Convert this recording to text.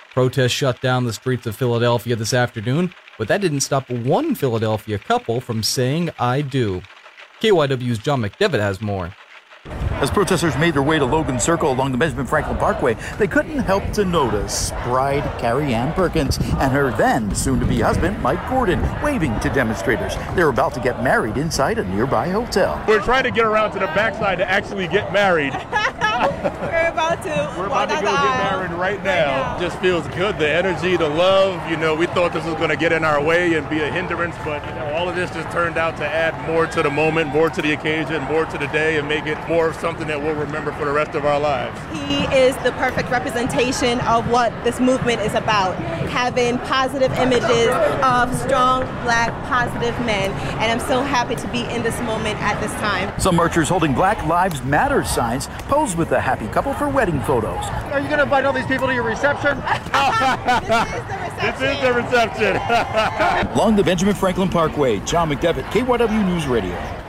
Protests shut down the streets of Philadelphia this afternoon, but that didn't stop one Philadelphia couple from saying I do. KYW's John McDevitt has more. As protesters made their way to Logan Circle along the Benjamin Franklin Parkway, they couldn't help to notice bride Carrie Ann Perkins and her then soon-to-be husband, Mike Gordon, waving to demonstrators. They were about to get married inside a nearby hotel. We're trying to get around to the backside to actually get married. We're about to go get married right now. Just feels good. The energy, the love. We thought this was going to get in our way and be a hindrance, but all of this just turned out to add more to the moment, more to the occasion, more to the day, and make it more of something that we'll remember for the rest of our lives. He is the perfect representation of what this movement is about, having positive images of strong, black, positive men, and I'm so happy to be in this moment at this time. Some marchers holding Black Lives Matter signs posed with the happy couple for wedding photos. Are you going to invite all these people to your reception? This is the reception. Along the Benjamin Franklin Parkway, John McDevitt, KYW News Radio.